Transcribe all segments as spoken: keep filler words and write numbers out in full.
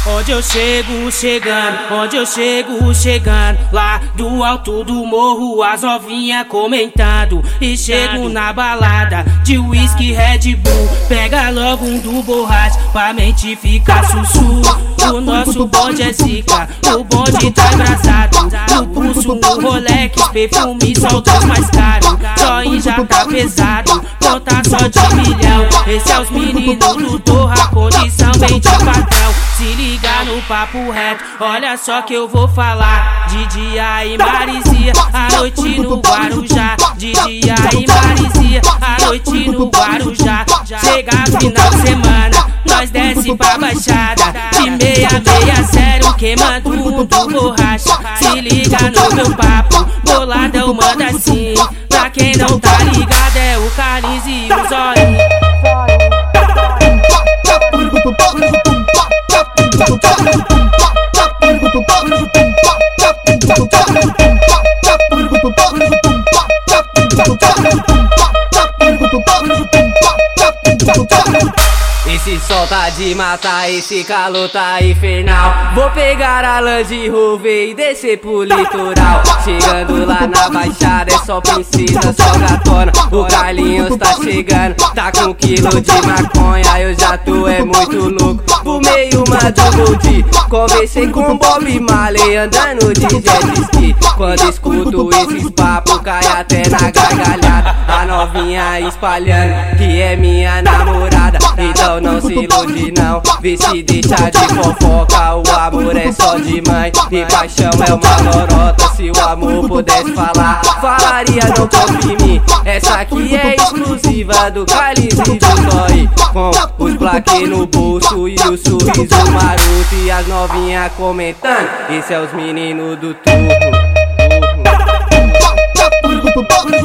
Onde eu chego chegando, onde eu chego chegando, lá do alto do morro as novinha comentando. E chego na balada de whisky Red Bull, pega logo um do borracha pra mente ficar sussu. O nosso bonde é zica, o bonde tá engraçado. No pulso um Rolex, perfume só dos mais caros. Zóio já tá pesado, conta só de milhão. Esse é os meninos do Torra, condição bem de patrão. Se liga no papo reto, olha só que eu vou falar. De dia e Marizia, à noite no Guarujá. De dia e Marizia, à noite no Guarujá. Chega final de semana, nós desce pra baixada. De meia, meia, sério, queimando um do borracha. Se liga no meu papo, boladão manda assim. Pra quem não tá ligado é o Carlinhos e o Zóio. Esse sol tá de matar, esse calor tá infernal. Vou pegar a Land Rover e descer pro litoral. Chegando lá na baixada é só princesa, só gatona. O Carlinhos tá chegando, tá com um quilo de maconha. Eu já tô é muito louco, pro meio mando Gold. Conversei com Bob Marley andando de jet ski. Quando escuto esses papos cai até na gargalhada. A novinha espalhando que é minha namorada. Então não se ilude não, vê se deixa de fofoca. O amor é só de mãe e paixão é uma lorota. Se o amor pudesse falar, falaria não confia em mim. Essa aqui é exclusiva do Carlinhos e do Zóio, com os plaquês no bolso e o sorriso maroto. E as novinhas comentando, esse é os meninos do turno.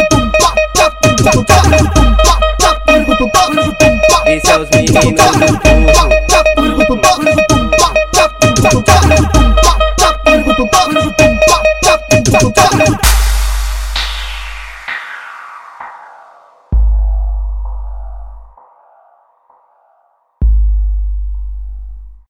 Esse é os meninos do